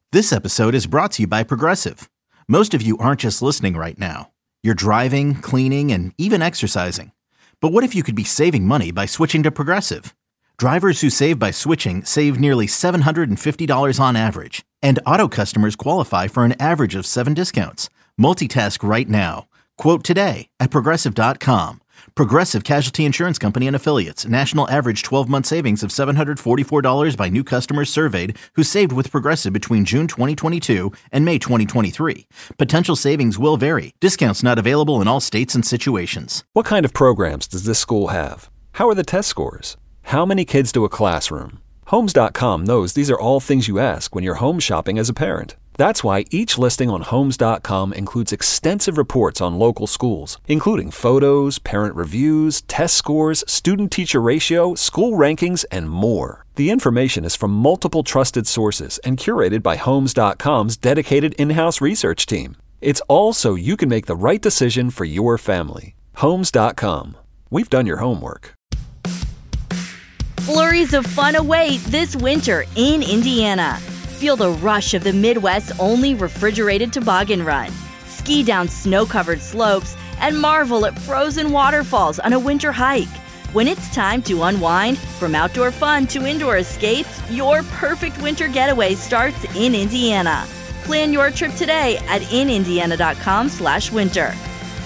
This episode is brought to you by Progressive. Most of you aren't just listening right now. You're driving, cleaning, and even exercising. But what if you could be saving money by switching to Progressive? Drivers who save by switching save nearly $750 on average. And auto customers qualify for an average of 7 discounts. Multitask right now. Quote today at Progressive.com. Progressive Casualty Insurance Company and Affiliates. National average 12-month savings of $744 by new customers surveyed who saved with Progressive between June 2022 and May 2023. Potential savings will vary. Discounts not available in all states and situations. What kind of programs does this school have? How are the test scores? How many kids do a classroom? Homes.com knows these are all things you ask when you're home shopping as a parent. That's why each listing on Homes.com includes extensive reports on local schools, including photos, parent reviews, test scores, student-teacher ratio, school rankings, and more. The information is from multiple trusted sources and curated by Homes.com's dedicated in-house research team. It's all so you can make the right decision for your family. Homes.com. We've done your homework. Flurries of fun await this winter in Indiana. Feel the rush of the Midwest's only refrigerated toboggan run. Ski down snow-covered slopes and marvel at frozen waterfalls on a winter hike. When it's time to unwind, from outdoor fun to indoor escapes, your perfect winter getaway starts in Indiana. Plan your trip today at inindiana.com/winter.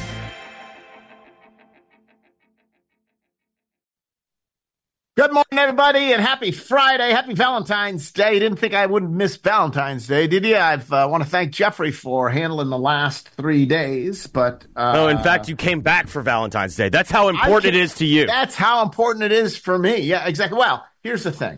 Good morning, everybody, and happy Friday. Happy Valentine's Day. Didn't think I wouldn't miss Valentine's Day, did you? I want to thank Jeffrey for handling the last 3 days. But no, in fact, you came back for Valentine's Day. That's how important it is to you. That's how important it is for me. Yeah, exactly. Well, here's the thing.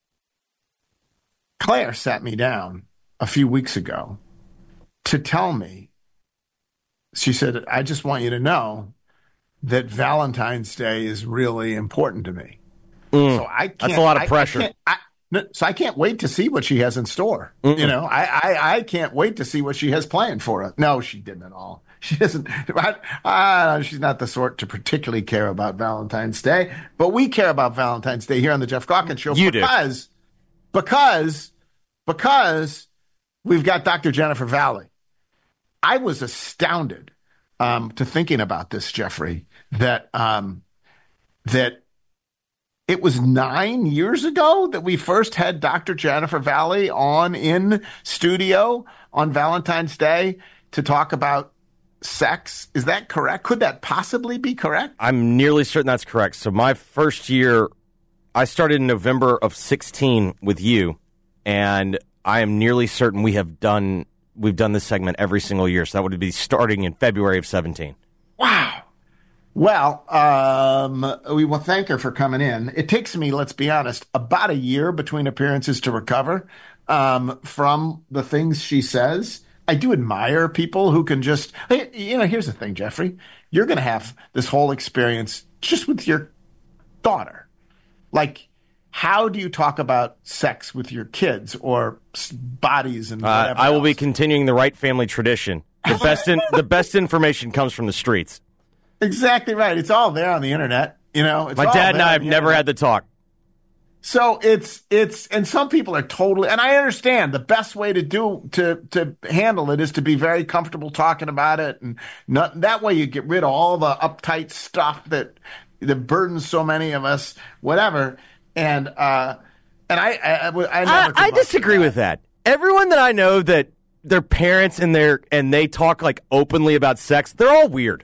Claire sat me down a few weeks ago to tell me, she said, I just want you to know that Valentine's Day is really important to me. So that's a lot of pressure. I can't wait to see what she has in store. You know, I can't wait to see what she has planned for us. No, she didn't at all. She doesn't. She's not the sort to particularly care about Valentine's Day, but we care about Valentine's Day here on the Jeff Gawkins Show because we've got Dr. Jennifer Valley. I was astounded to thinking about this, Jeffrey, that it was 9 years ago that we first had Dr. Jennifer Valley on in studio on Valentine's Day to talk about sex. Is that correct? Could that possibly be correct? I'm nearly certain that's correct. So my first year, I started in November of 16 with you, and I am nearly certain we've done this segment every single year. So that would be starting in February of 17. Wow. Well, we will thank her for coming in. It takes me, let's be honest, about a year between appearances to recover from the things she says. I do admire people who can just, here's the thing, Jeffrey. You're going to have this whole experience just with your daughter. Like, how do you talk about sex with your kids or bodies and whatever I will else? be continuing the right family tradition. The best information comes from the streets. Exactly right. It's all there on the internet. You know, it's my dad and I have never had the talk. So it's, and some people are totally, and I understand the best way to handle it is to be very comfortable talking about it. And that way you get rid of all the uptight stuff that burdens so many of us, whatever. And I disagree with that. Everyone that I know that their parents and they talk like openly about sex, they're all weird.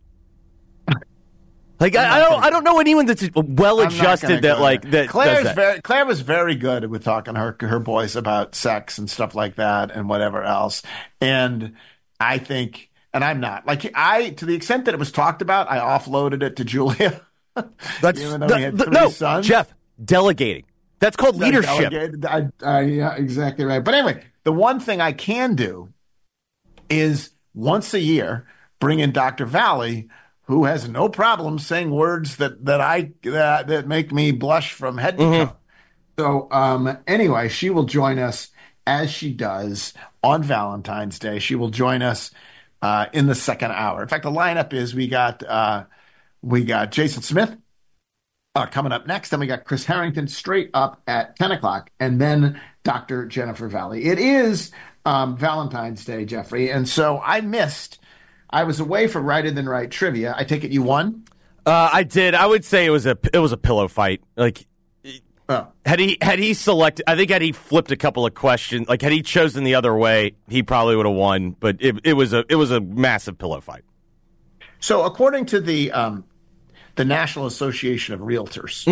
Like I don't know anyone that's well adjusted that Claire was very good with talking to her boys about sex and stuff like that and whatever else. And I think, and I'm not to the extent that it was talked about, I offloaded it to Julia. Even though we had 3 sons. Jeff, delegating. That's called leadership. Yeah, exactly right. But anyway, the one thing I can do is once a year bring in Dr. Valley, who has no problem saying words that make me blush from head to toe. So anyway, she will join us as she does on Valentine's Day. She will join us in the second hour. In fact, the lineup is we got Jason Smith, coming up next. Then we got Chris Harrington straight up at 10 o'clock, and then Dr. Jennifer Valley. It is Valentine's Day, Jeffrey, and so I was away for Righter Than Right trivia. I take it you won? I did. I would say it was a pillow fight. Like, had he selected, I think had he flipped a couple of questions, like had he chosen the other way, he probably would have won. But it was a massive pillow fight. So according to the National Association of Realtors,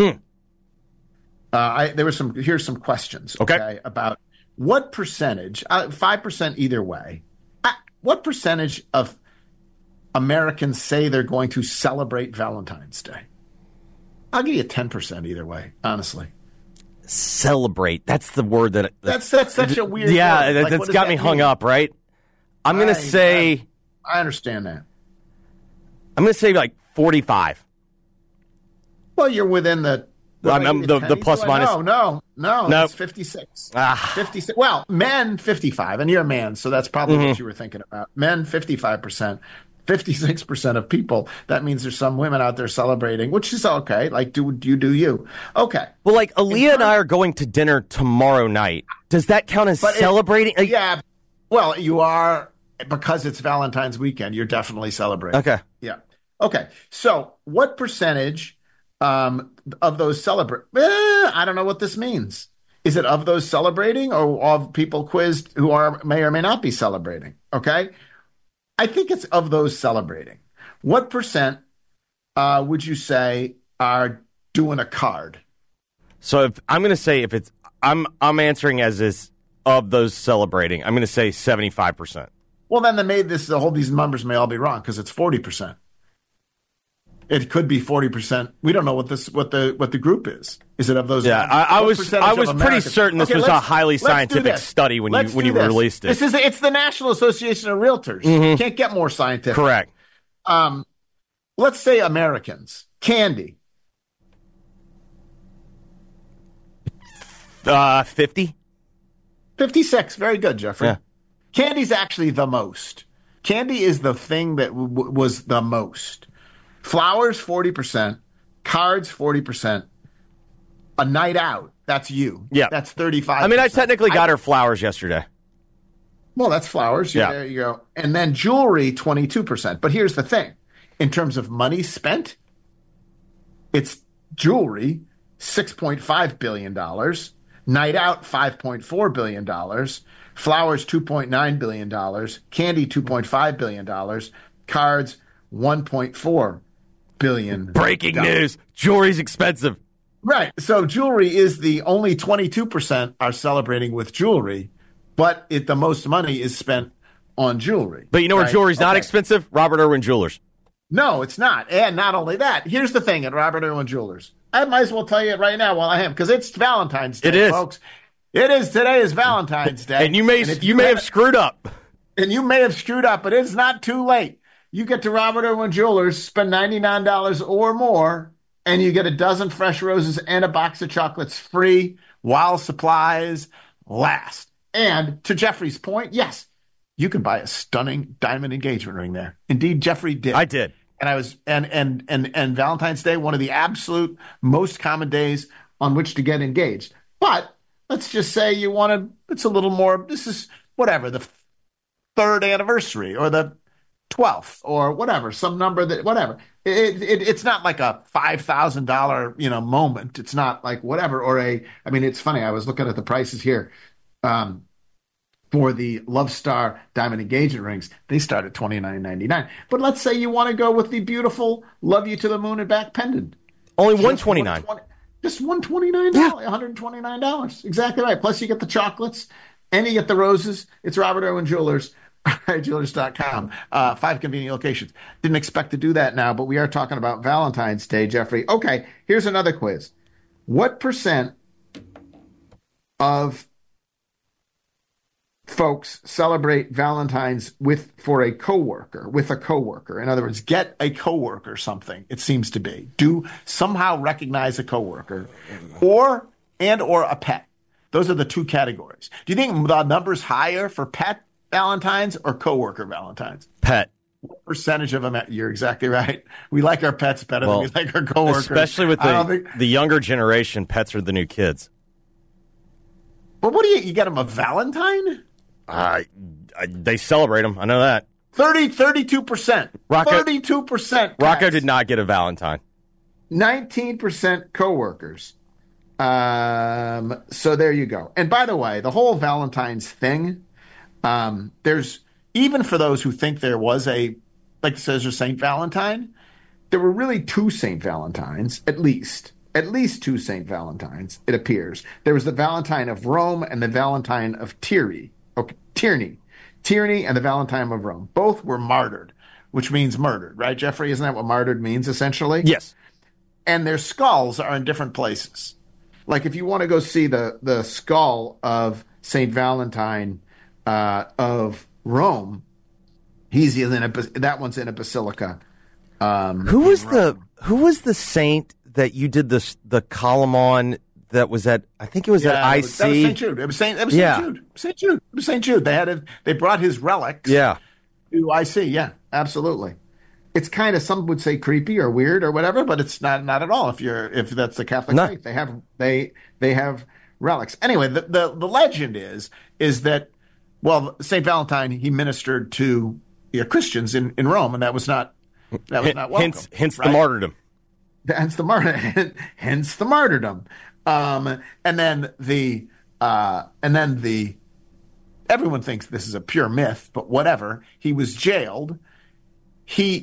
here's some questions. Okay, about what percentage, 5% either way, what percentage of Americans say they're going to celebrate Valentine's Day? I'll give you 10% either way, honestly. Celebrate. That's the word that's such a weird yeah, word. That's got me hung up, right? I'm going to say... I understand that. I'm going to say like 45. Well, you're within the plus minus. No. Nope. It's 56. 56. Well, men 55, and you're a man, so that's probably what you were thinking about. Men 55%. 56% of people. That means there's some women out there celebrating, which is okay. Like, do you? Okay. Well, like Aaliyah and I are going to dinner tomorrow night. Does that count as celebrating? Yeah. Well, you are, because it's Valentine's weekend. You're definitely celebrating. Okay. Yeah. Okay. So, what percentage of those celebrate? I don't know what this means. Is it of those celebrating, or of people quizzed who may or may not be celebrating? Okay. I think it's of those celebrating. What percent would you say are doing a card? So I'm going to say I'm answering as is of those celebrating. I'm going to say 75%. Well, then these numbers may all be wrong because it's 40%. It could be 40%. We don't know what the group is. Is it of those? Yeah, I was pretty certain this was a highly scientific study when you released it. It's the National Association of Realtors. You can't get more scientific. Correct. Let's say Americans. Candy. 50. 56. Very good, Jeffrey. Yeah. Candy's actually the most. Candy is the thing that was the most. Flowers, 40%. Cards, 40%. A night out, that's you. Yeah. That's 35%. I mean, I technically got her flowers yesterday. Well, that's flowers. Yeah. There you go. And then jewelry, 22%. But here's the thing. In terms of money spent, it's jewelry, $6.5 billion. Night out, $5.4 billion. Flowers, $2.9 billion. Candy, $2.5 billion. Cards, $1.4 billion. Breaking news. Jewelry's expensive. Right. So jewelry is the only 22% are celebrating with jewelry, but the most money is spent on jewelry. But you know where jewelry's not expensive? Robert Irwin Jewelers. No, it's not. And not only that, here's the thing at Robert Irwin Jewelers. I might as well tell you it right now while I am, because it's Valentine's Day, it is. Folks. It is. Today is Valentine's Day. And you may have screwed up. And you may have screwed up, but it's not too late. You get to Robert Irwin Jewelers, spend $99 or more, and you get a dozen fresh roses and a box of chocolates free while supplies last. And to Jeffrey's point, yes, you can buy a stunning diamond engagement ring there. Indeed, Jeffrey did. I did. And I was and Valentine's Day, one of the absolute most common days on which to get engaged. But let's just say you want to, it's a little more, this is whatever, the third anniversary or the 12th or whatever, some number that, whatever. It's not like a $5,000, moment. It's not like whatever, it's funny. I was looking at the prices here. For the Love Star diamond engagement rings, they start at $29.99. But let's say you want to go with the beautiful Love You to the Moon and Back pendant. Only $129. Just $129. Yeah. $129. Exactly right. Plus you get the chocolates and you get the roses. It's Robert Irwin Jewelers. Jewelers.com. 5 convenient locations. Didn't expect to do that now, but we are talking about Valentine's Day, Jeffrey. Okay, here's another quiz. What percent of folks celebrate Valentine's with a coworker? In other words, get a coworker something, it seems to be. Do somehow recognize a coworker or a pet. Those are the two categories. Do you think the number's higher for pet Valentine's or coworker Valentine's? Pet. What percentage of them? You're exactly right. We like our pets better than we like our coworkers. Especially with the younger generation, pets are the new kids. But what do you get them a Valentine? They celebrate them. I know that. 32%. 32%. Rocco did not get a Valentine. 19% coworkers. So there you go. And by the way, the whole Valentine's thing, there's, even for those who think there was like it says, there's St. Valentine, there were really two St. Valentines, at least two St. Valentines, it appears. There was the Valentine of Rome and the Valentine of Tierney, and the Valentine of Rome. Both were martyred, which means murdered, right, Jeffrey? Isn't that what martyred means, essentially? Yes. And their skulls are in different places. Like if you want to go see the skull of St. Valentine of Rome, that one's in a basilica. Who was the saint that you did the column on? That was at, I think it was at IC. That was St. Jude. It was St. Jude. It was St. Jude. They brought his relics. Yeah. To IC. Yeah, absolutely. It's kind of, some would say creepy or weird or whatever, but it's not at all. If that's the Catholic faith, they have relics. Anyway, the legend is that, well, St. Valentine, he ministered to Christians in Rome, and that was not welcome. Hence right? The martyrdom. Hence the martyrdom. And then everyone thinks this is a pure myth, but whatever. He was jailed. The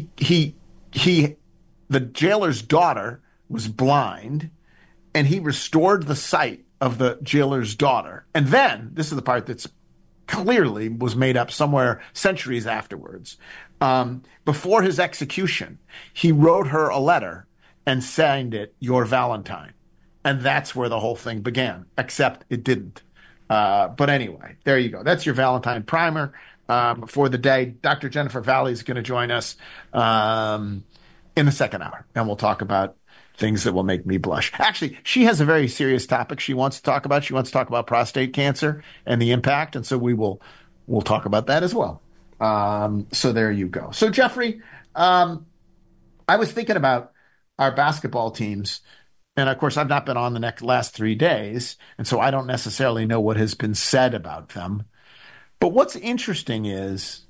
jailer's daughter was blind, and he restored the sight of the jailer's daughter. And then, this is the part that's clearly was made up somewhere centuries afterwards. Before his execution, he wrote her a letter and signed it, "Your Valentine." And that's where the whole thing began, except it didn't. But anyway, there you go. That's your Valentine primer for the day. Dr. Jennifer Valley is going to join us in the second hour, and we'll talk about things that will make me blush. Actually, she has a very serious topic she wants to talk about. She wants to talk about prostate cancer and the impact, and so we'll talk about that as well. So there you go. So, Jeffrey, I was thinking about our basketball teams. And, of course, I've not been on the last 3 days, and so I don't necessarily know what has been said about them. But what's interesting is,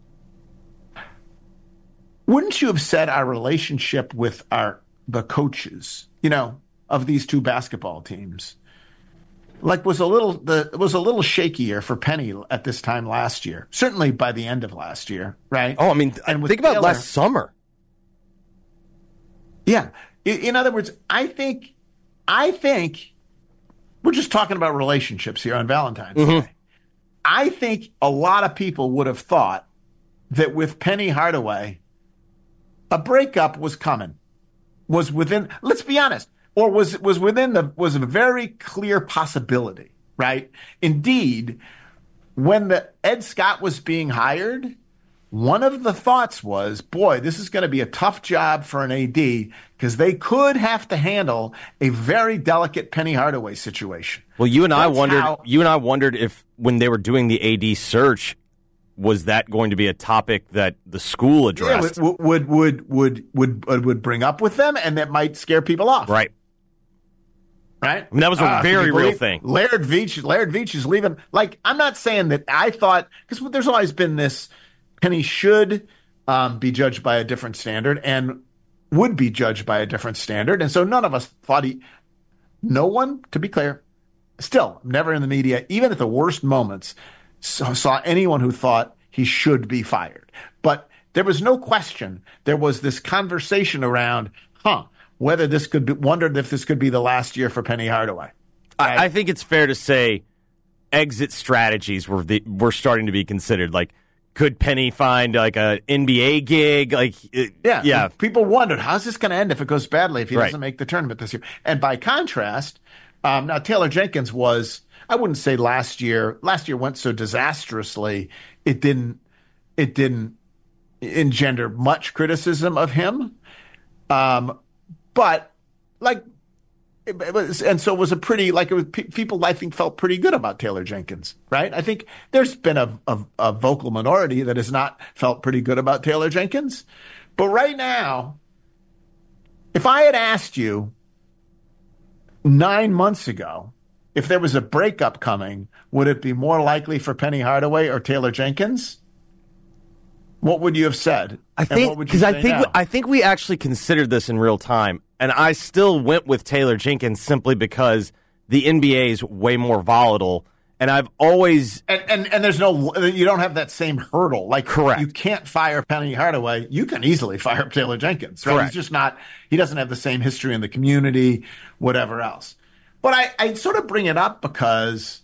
wouldn't you have said our relationship with the coaches, of these two basketball teams, was a little shakier for Penny at this time last year? Certainly by the end of last year, right? Oh, I mean, think about last summer. Yeah. In other words, I think we're just talking about relationships here on Valentine's Day. I think a lot of people would have thought that with Penny Hardaway, a breakup was coming, was within. Let's be honest, or was a very clear possibility, right? Indeed, when Ed Scott was being hired, one of the thoughts was, boy, this is going to be a tough job for an AD because they could have to handle a very delicate Penny Hardaway situation. Well, you and I wondered if when they were doing the AD search, was that going to be a topic that the school addressed? Yeah, would bring up with them, and that might scare people off. Right. Right? I mean, that was a very real thing. Laird Veach is leaving. Like, I'm not saying that I thought, because there's always been this, Penny should be judged by a different standard and would be judged by a different standard. And so none of us thought no one, to be clear, still never in the media, even at the worst moments, saw anyone who thought he should be fired. But there was no question. There was this conversation around, whether this could be, wondered if this could be the last year for Penny Hardaway. I think it's fair to say exit strategies were starting to be considered. Like, could Penny find like an NBA gig? Yeah. People wondered, how's this going to end if it goes badly if he doesn't make the tournament this year? And by contrast, now Taylor Jenkins was, I wouldn't say last year went so disastrously. It didn't engender much criticism of him. But like and so it was a pretty, like, it was people, I think, felt pretty good about Taylor Jenkins, right? I think there's been a vocal minority that has not felt pretty good about Taylor Jenkins. But right now, if I had asked you 9 months ago if there was a breakup coming, would it be more likely for Penny Hardaway or Taylor Jenkins? What would you have said? I think because I think we actually considered this in real time, and I still went with Taylor Jenkins simply because the NBA is way more volatile, and I've always and there's no, you don't have that same hurdle. Like, correct, you can't fire Penny Hardaway. You can easily fire Taylor Jenkins, right? Correct. He's just not. He doesn't have the same history in the community, whatever else. But I sort of bring it up because,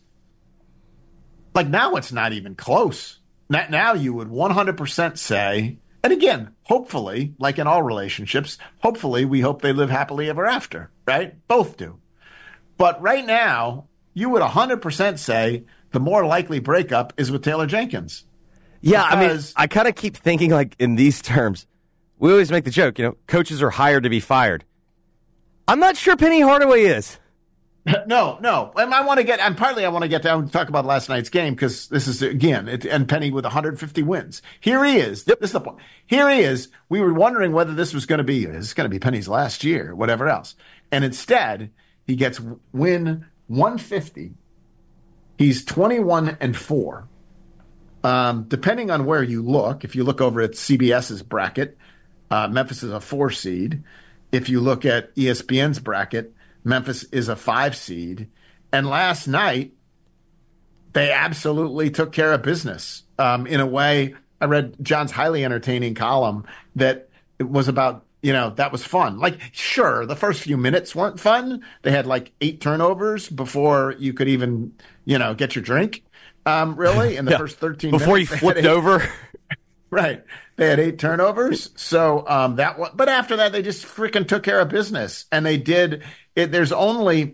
like, now it's not even close. Now you would 100% say, and again, hopefully, like in all relationships, hopefully we hope they live happily ever after, right? Both do. But right now, you would 100% say the more likely breakup is with Taylor Jenkins. Yeah, I mean, I kind of keep thinking like in these terms. We always make the joke, coaches are hired to be fired. I'm not sure Penny Hardaway is. No. And I want to get down and talk about last night's game because this is, again, and Penny with 150 wins. Here he is. Yep. This is the point. Here he is. We were wondering whether this was going to be Penny's last year, whatever else. And instead, he gets win 150. He's 21-4. Depending on where you look, if you look over at CBS's bracket, Memphis is a 4 seed. If you look at ESPN's bracket, Memphis is a 5 seed. And last night, they absolutely took care of business. In a way, I read John's highly entertaining column that it was about, that was fun. Like, sure, the first few minutes weren't fun. They had like 8 turnovers before you could even, get your drink, really, in the first 13 minutes. Before you flipped over. Right. They had 8 turnovers. So but after that, they just freaking took care of business. And they did it. There's only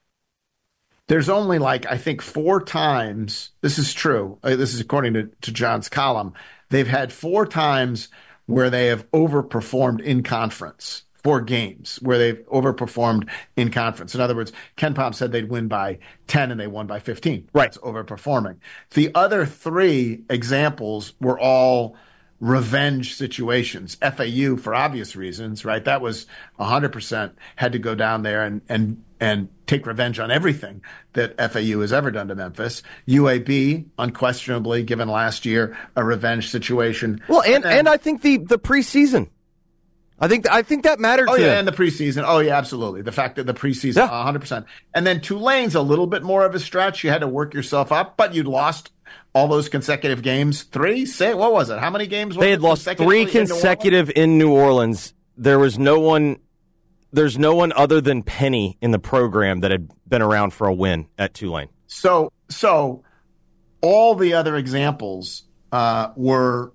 like, I think 4 times. This is true. This is according to John's column. They've had 4 times where they have overperformed in conference. 4 games where they've overperformed in conference. In other words, Ken Pom said they'd win by 10 and they won by 15. Right. That's overperforming. The other 3 examples were all revenge situations. FAU, for obvious reasons, right? That was 100% had to go down there and take revenge on everything that FAU has ever done to Memphis. UAB, unquestionably, given last year, a revenge situation. Well, and I think the preseason. I think that mattered to and the preseason. Oh, yeah, absolutely. The fact that the preseason, 100%. And then Tulane's a little bit more of a stretch. You had to work yourself up, but you'd lost all those consecutive games. 3? What was it? How many games? They had lost 3 consecutive in New Orleans. There's no one other than Penny in the program that had been around for a win at Tulane. So all the other examples were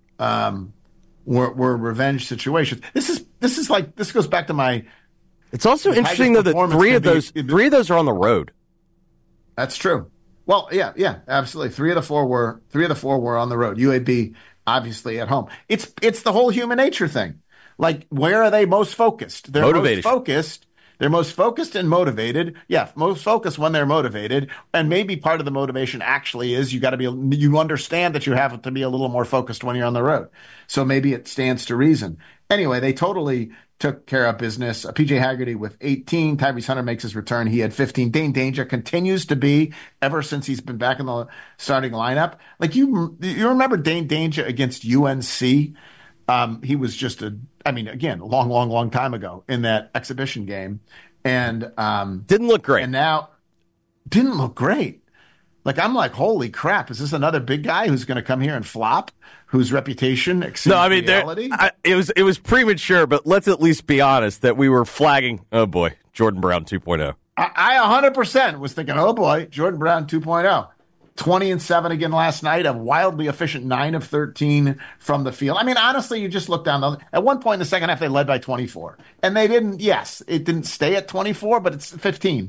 revenge situations. This goes back to my. It's also interesting though that 3 of those are on the road. That's true. Well, yeah, absolutely. 3 of the 4 were on the road. UAB obviously at home. It's the whole human nature thing. Like, where are they most focused? They're motivated. Most focused. They're most focused and motivated. Yeah, most focused when they're motivated. And maybe part of the motivation actually is you understand that you have to be a little more focused when you're on the road. So maybe it stands to reason. Anyway, they totally took care of business. PJ Haggerty with 18. Tyrese Hunter makes his return. He had 15. Dane Danger continues to be, ever since he's been back in the starting lineup. Like, you remember Dane Danger against UNC? He was just again, long time ago in that exhibition game. And didn't look great. And now didn't look great. Like, I'm like, holy crap, is this another big guy who's going to come here and flop, whose reputation exceeds reality? It was premature, but let's at least be honest that we were flagging, oh boy, Jordan Brown 2.0. I 100% was thinking, oh boy, Jordan Brown 2.0. 20-7 again last night, a wildly efficient 9 of 13 from the field. I mean, honestly, you just look down. At one point in the second half, they led by 24. And they didn't, it didn't stay at 24, but it's 15.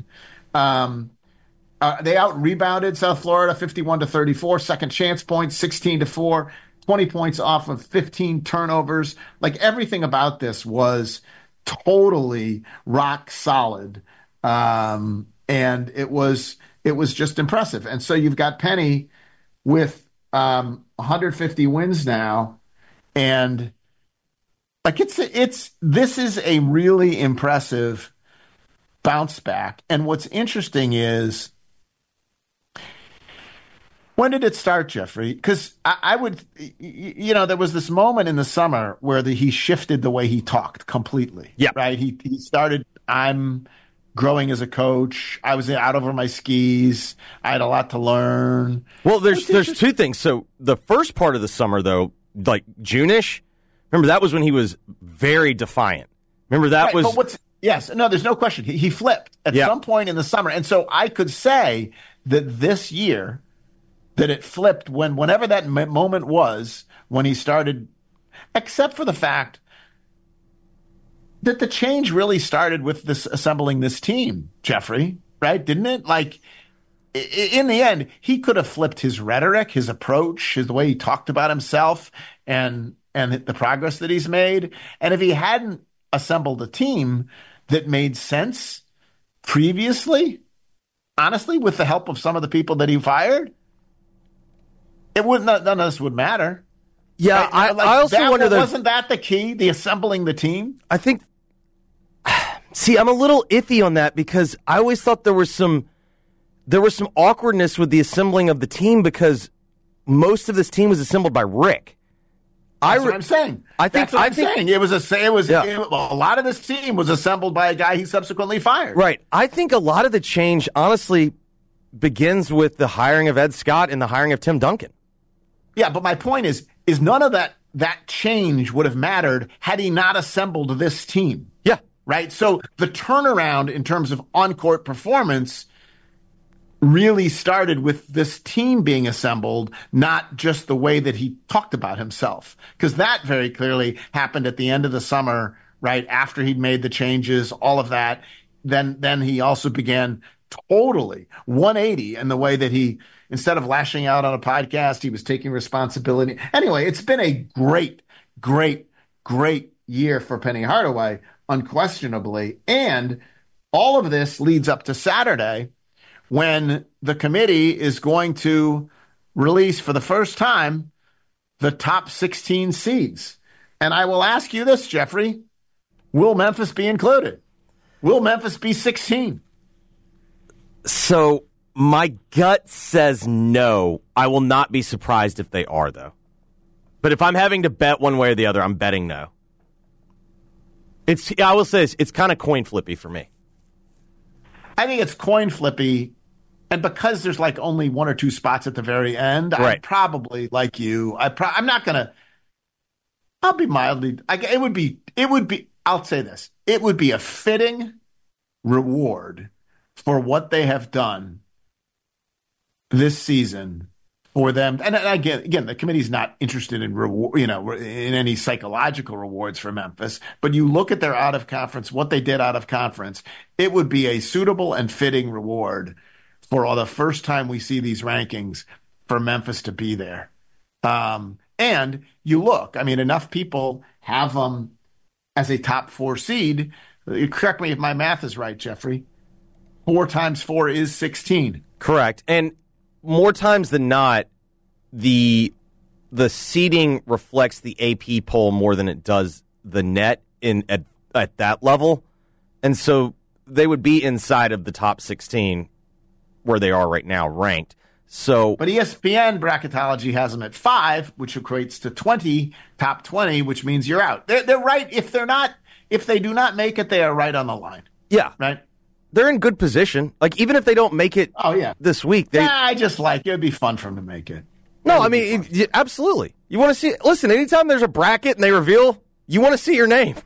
They out-rebounded South Florida 51-34. Second chance points, 16-4. 20 points off of 15 turnovers. Like, everything about this was totally rock solid. And it was just impressive. And so you've got Penny with 150 wins now, and like this is a really impressive bounce back. And what's interesting is, when did it start, Jeffrey? Because I would, there was this moment in the summer where he shifted the way he talked completely. Yeah. Right. He started, I'm growing as a coach. I was out over my skis. I had a lot to learn. Well, there's two things. So the first part of the summer, though, like June-ish, remember that was when he was very defiant. Remember that was. But yes, no, there's no question. He flipped at some point in the summer. And so I could say that this year, that it flipped whenever that moment was, when he started, except for the fact that the change really started with this assembling this team, Jeffrey, right? Didn't it? Like, in the end, he could have flipped his rhetoric, his approach, the way he talked about himself, and the progress that he's made. And if he hadn't assembled a team that made sense previously, honestly, with the help of some of the people that he fired, none of this would matter. Yeah, right? I also wonder, wasn't that the key, the assembling the team? I think. See, I'm a little iffy on that, because I always thought there was some awkwardness with the assembling of the team, because most of this team was assembled by Rick. That's what I'm saying. I think it was a lot of this team was assembled by a guy he subsequently fired. Right. I think a lot of the change, honestly, begins with the hiring of Ed Scott and the hiring of Tim Duncan. Yeah, but my point is none of that change would have mattered had he not assembled this team. Yeah. Right? So the turnaround in terms of on-court performance really started with this team being assembled, not just the way that he talked about himself. Because that very clearly happened at the end of the summer, right? After he'd made the changes, all of that. Then he also began totally 180 in the way that he, instead of lashing out on a podcast, he was taking responsibility. Anyway, it's been a great, great, great year for Penny Hardaway, unquestionably. And all of this leads up to Saturday, when the committee is going to release for the first time the top 16 seeds. And I will ask you this, Jeffrey, will Memphis be included? Will Memphis be 16? So my gut says no. I will not be surprised if they are, though. But if I'm having to bet one way or the other, I'm betting no. I will say this, it's kind of coin flippy for me. I think it's coin flippy, and because there's like only one or two spots at the very end, right. I'd probably, like you, I'm not going to, I'll be mildly, it would be, I'll say this, it would be a fitting reward for what they have done this season for them. And again, the committee's not interested in reward, in any psychological rewards for Memphis, but you look at their out of conference, what they did out of conference, it would be a suitable and fitting reward for the first time we see these rankings for Memphis to be there. And you look, enough people have them as a top 4 seed. Correct me if my math is right, Jeffrey. 4 times 4 is 16. Correct. And more times than not, the seeding reflects the AP poll more than it does the net at that level. And so they would be inside of the top 16 where they are right now ranked. So, but ESPN bracketology has them at 5, which equates to 20, top 20, which means you're out. They're right. If they do not make it, they are right on the line. Yeah. Right. They're in good position. Like, even if they don't make it this week. I just it would be fun for them to make it. No, absolutely. You want to see, listen, anytime there's a bracket and they reveal, you want to see your name.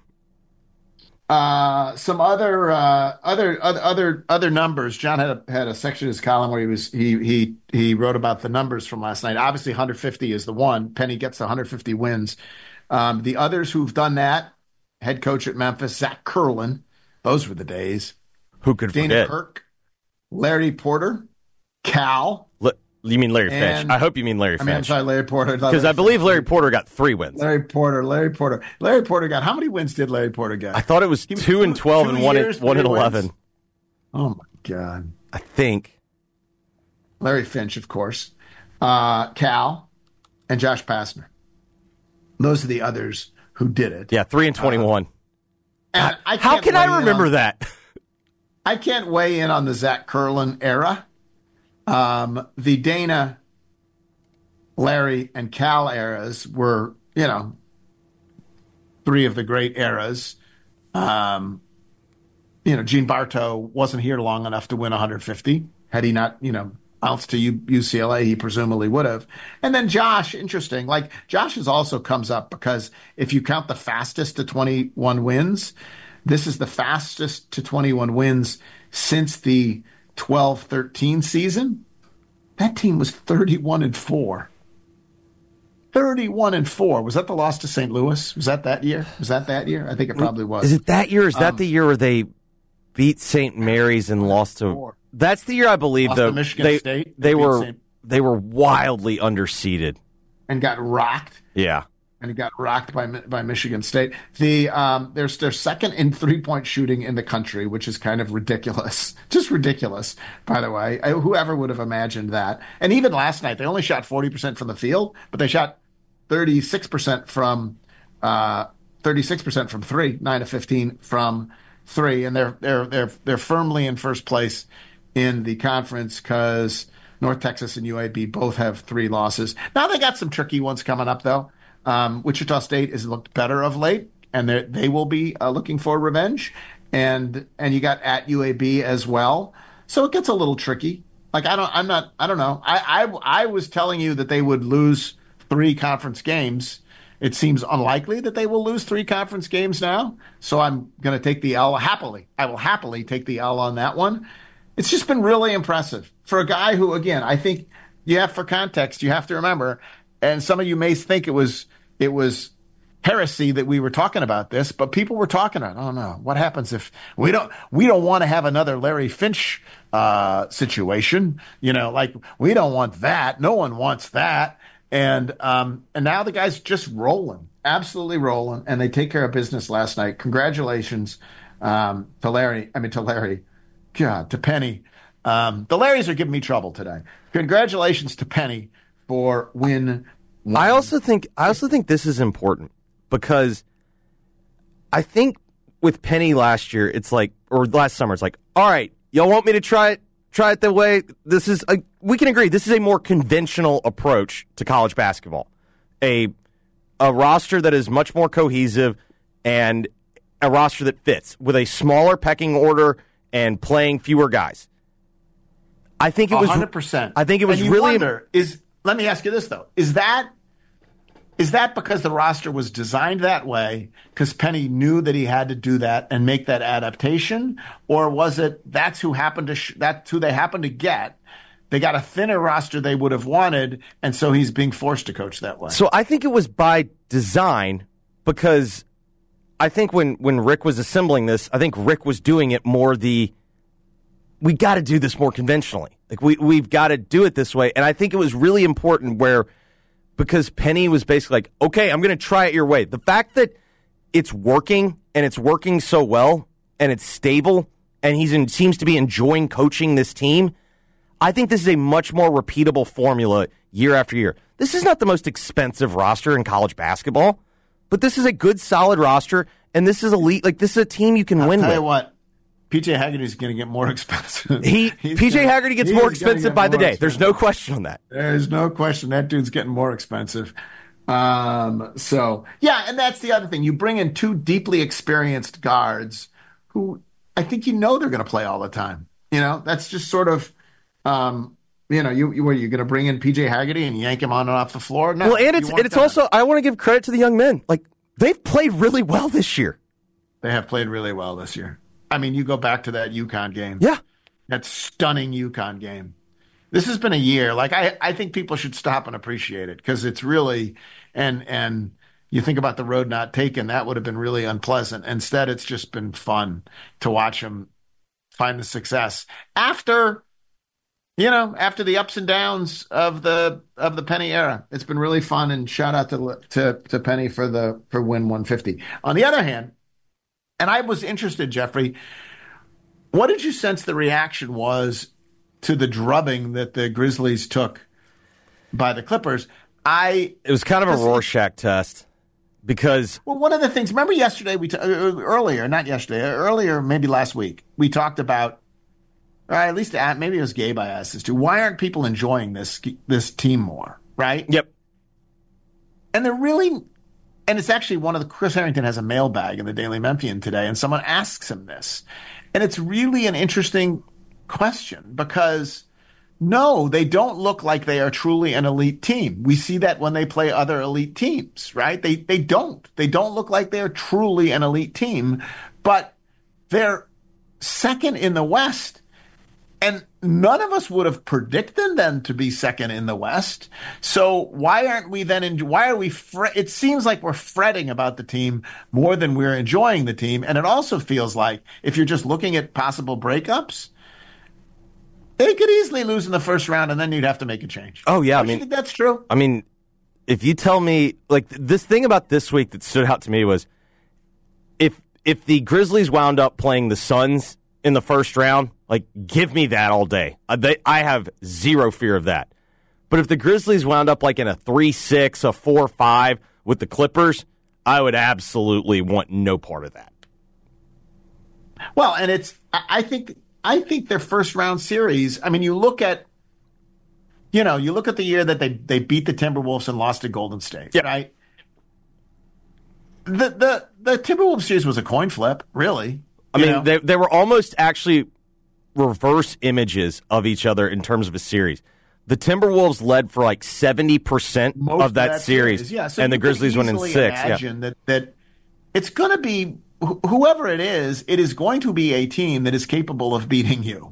Some other numbers. John had a section of his column where he wrote about the numbers from last night. Obviously, 150 is the one. Penny gets 150 wins. The others who've done that, head coach at Memphis, Zach Curlin, those were the days. Who could Dana forget? Kirk, Larry Porter, Cal. You mean Larry Fish? I hope you mean Larry Fish. I'm sorry, Larry Porter. Because I believe Larry Porter got 3 wins. Larry Porter got, how many wins did Larry Porter get? I thought it was 2 and 12 and 1 and 11. Oh, my God. I think. Larry Finch, of course. Cal and Josh Pastner. Those are the others who did it. Yeah, 3 and 21. And How can I remember that? I can't weigh in on the Zach Curlin era. The Dana, Larry, and Cal eras were, three of the great eras. Gene Bartow wasn't here long enough to win 150. Had he not, bounced to UCLA, he presumably would have. And then Josh, interesting. Like, Josh also comes up because if you count the fastest to 21 wins, this is the fastest to 21 wins since the 12-13 season. That team was 31-4. 31-4. Was that the loss to St. Louis? Was that year? I think it probably was. Is it that year? Is that the year where they beat St. Mary's and lost to? That's the year, I believe. Though Michigan State. They were wildly underseeded and got rocked. Yeah, and got rocked by Michigan State. They're second in 3-point shooting in the country, which is kind of ridiculous. Just ridiculous, by the way. Whoever would have imagined that? And even last night, they only shot 40% from the field, but they shot 36% from 3, 9 of 15 from 3, and they're firmly in first place in the conference because North Texas and UAB both have 3 losses. Now they got some tricky ones coming up though. Wichita State has looked better of late, and they will be looking for revenge. And you got at UAB as well, so it gets a little tricky. Like I don't know. I was telling you that they would lose 3 conference games. It seems unlikely that they will lose 3 conference games now. So I'm going to take the L happily. I will happily take the L on that one. It's just been really impressive for a guy who, again, I think for context, you have to remember, and some of you may think it was heresy that we were talking about this, but people were talking about, oh no, what happens if we don't want to have another Larry Finch situation, like we don't want that. No one wants that. And now the guy's just rolling, absolutely rolling, and they take care of business last night. Congratulations to Penny. The Larrys are giving me trouble today. Congratulations to Penny for win 1. I also think this is important because I think with Penny last year, or last summer, it's like, all right, y'all want me to try it the way this is. We can agree this is a more conventional approach to college basketball, a roster that is much more cohesive and a roster that fits with a smaller pecking order and playing fewer guys. I think it was 100%. I think it was and you really. Let me ask you this though: Is that because the roster was designed that way because Penny knew that he had to do that and make that adaptation, or was it that's who they happened to get? They got a thinner roster they would have wanted, and so he's being forced to coach that way. So I think it was by design because I think when Rick was assembling this, I think Rick was doing it more we got to do this more conventionally. Like we've got to do it this way, and I think it was really important because Penny was basically like, okay, I'm going to try it your way. The fact that it's working and it's working so well and it's stable and seems to be enjoying coaching this team, I think this is a much more repeatable formula year after year. This is not the most expensive roster in college basketball, but this is a good, solid roster, and this is elite. Like, this is a team you can win with. I'll tell you what, P.J. Haggerty's going to get more expensive. P.J. Haggerty gets more expensive by the day. Expensive. There's no question on that. There's no question. That dude's getting more expensive. And that's the other thing. You bring in 2 deeply experienced guards who I think they're going to play all the time. That's just sort of, you're going to bring in P.J. Haggerty and yank him on and off the floor? No. Well, and it's also, I want to give credit to the young men. Like, they've played really well this year. They have played really well this year. I mean, you go back to that UConn game. Yeah. That stunning UConn game. This has been a year. Like, I think people should stop and appreciate it because it's really, and you think about the road not taken, that would have been really unpleasant. Instead, it's just been fun to watch them find the success after the ups and downs of the Penny era. It's been really fun, and shout out to Penny for win 150. On the other hand, and I was interested, Jeffrey, What did you sense the reaction was to the drubbing that the Grizzlies took by the Clippers? It was kind of a Rorschach test because... Well, one of the things, remember yesterday, earlier, maybe last week, we talked about, or at least maybe it was Gabe I asked this to, why aren't people enjoying this team more, right? Yep. And they're really, and it's actually Chris Harrington has a mailbag in the Daily Memphian today, and someone asks him this. And it's really an interesting question because, no, they don't look like they are truly an elite team. We see that when they play other elite teams, right? They don't. They don't look like they're truly an elite team, but they're second in the West. And none of us would have predicted them to be second in the West. So why aren't we then? It seems like we're fretting about the team more than we're enjoying the team. And it also feels like if you're just looking at possible breakups, they could easily lose in the first round, and then you'd have to make a change. Oh yeah, I think that's true. I mean, if you tell me like this thing about this week that stood out to me was if the Grizzlies wound up playing the Suns in the first round, like, give me that all day. I have zero fear of that. But if the Grizzlies wound up like in a 3-6, a 4-5 with the Clippers, I would absolutely want no part of that. Well, and I think their first round series, I mean, you look at the year that they beat the Timberwolves and lost to Golden State, yep. Right? The Timberwolves series was a coin flip, really. I mean, they were almost actually reverse images of each other in terms of a series. The Timberwolves led for like 70% of that series, yeah. So and the Grizzlies went in 6. Imagine that it's going to be whoever it is going to be a team that is capable of beating you.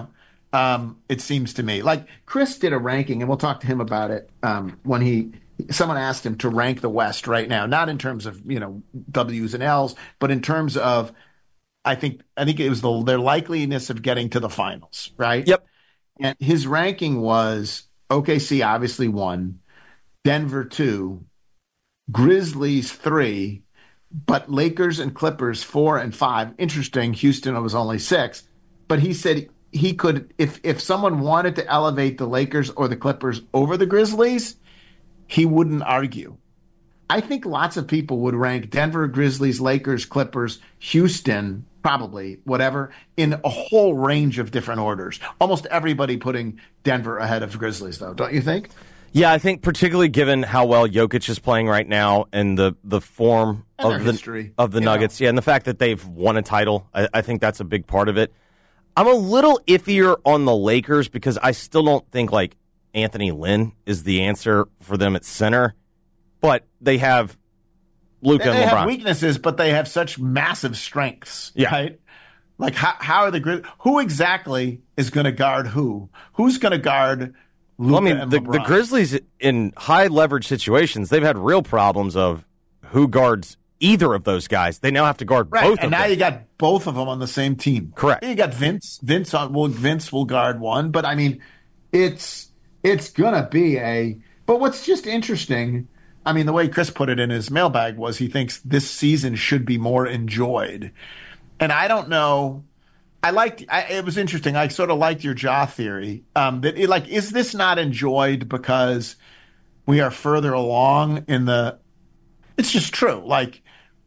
It seems to me. Like Chris did a ranking, and we'll talk to him about it when someone asked him to rank the West right now, not in terms of W's and L's, but in terms of I think it was their likeliness of getting to the finals, right? Yep. And his ranking was OKC obviously 1, Denver 2, Grizzlies 3, but Lakers and Clippers 4 and 5. Interesting, Houston was only 6. But he said he could, if someone wanted to elevate the Lakers or the Clippers over the Grizzlies, he wouldn't argue. I think lots of people would rank Denver, Grizzlies, Lakers, Clippers, Houston, probably, whatever, in a whole range of different orders. Almost everybody putting Denver ahead of Grizzlies, though, don't you think? Yeah, I think particularly given how well Jokic is playing right now and the form of the Nuggets, and the fact that they've won a title, I think that's a big part of it. I'm a little iffier on the Lakers because I still don't think like Anthony Lynn is the answer for them at center, but they have Luka and LeBron. They have weaknesses, but they have such massive strengths, right? Like how are who exactly is going to guard who? Who's going to guard Luka and LeBron? The Grizzlies in high leverage situations, they've had real problems of who guards either of those guys. They now have to guard both of them. And now you got both of them on the same team. Correct. You got Vince. Vince will guard one, but I mean, it's going to be but what's just interesting, I mean, the way Chris put it in his mailbag was he thinks this season should be more enjoyed. And I don't know. It was interesting. I sort of liked your Ja theory. Is this not enjoyed because we are further along it's just true. Like,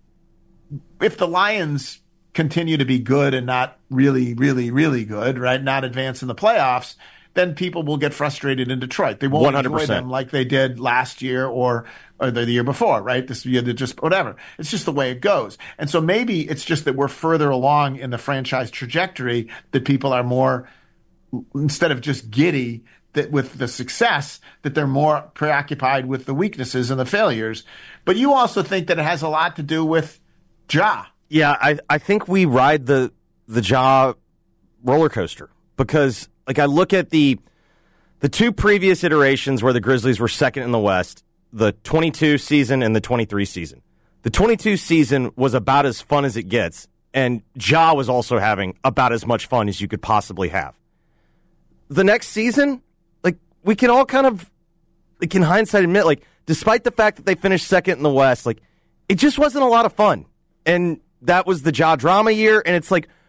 if the Lions continue to be good and not really, really, really good, right, not advance in the playoffs, then people will get frustrated in Detroit. They won't 100%. enjoy them like they did last year or the year before, right? This year, they're just whatever. It's just the way it goes. And so maybe it's just that we're further along in the franchise trajectory that people are more, instead of just giddy that with the success, that they're more preoccupied with the weaknesses and the failures. But you also think that it has a lot to do with Ja. Yeah, I think we ride the Ja roller coaster because, like, I look at the two previous iterations where the Grizzlies were second in the West, the 22 season and the 23 season. The 22 season was about as fun as it gets, and Ja was also having about as much fun as you could possibly have. The next season, like, we can all kind of, like, in hindsight admit, like, despite the fact that they finished second in the West, like, it just wasn't a lot of fun. And that was the Ja drama year, and it's like,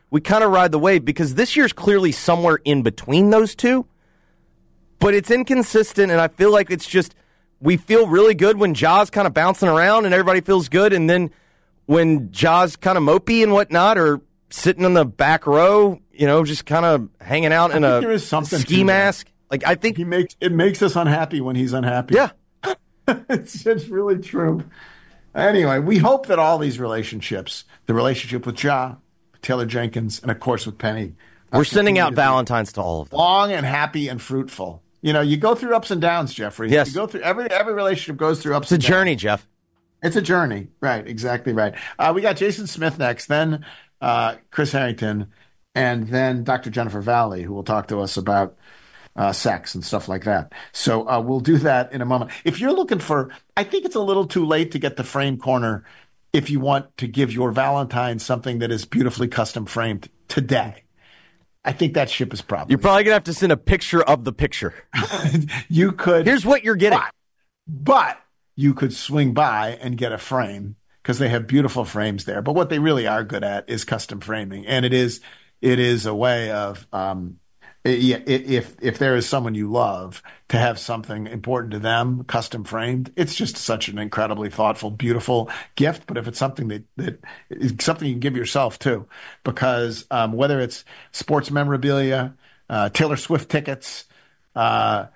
we kind of ride the wave because this year's clearly somewhere in between those two, but it's inconsistent, and I feel like it's just we feel really good when Ja's kind of bouncing around and everybody feels good, and then when Ja's kind of mopey and whatnot or sitting in the back row, just kind of hanging out in a ski mask. Like I think it makes us unhappy when he's unhappy. Yeah. It's really true. Anyway, we hope that all these relationships, the relationship with Ja, Taylor Jenkins, and of course with Penny, we're sending out Valentines to all of them. Long and happy and fruitful. You go through ups and downs, Jeffrey. Yes. You go through every relationship goes through ups and downs. It's a journey, Jeff. It's a journey. Right. Exactly right. We got Jason Smith next, then Chris Harrington, and then Dr. Jennifer Valley, who will talk to us about sex and stuff like that. So we'll do that in a moment. If you're looking I think it's a little too late to get the frame corner if you want to give your Valentine something that is beautifully custom framed today. I think that ship is probably. You're probably going to have to send a picture of the picture. You could. Here's what you're getting. But you could swing by and get a frame because they have beautiful frames there. But what they really are good at is custom framing. And it is a way of, if there is someone you love, to have something important to them custom framed, it's just such an incredibly thoughtful, beautiful gift. But if it's something that is something you can give yourself too, because whether it's sports memorabilia, Taylor Swift tickets, your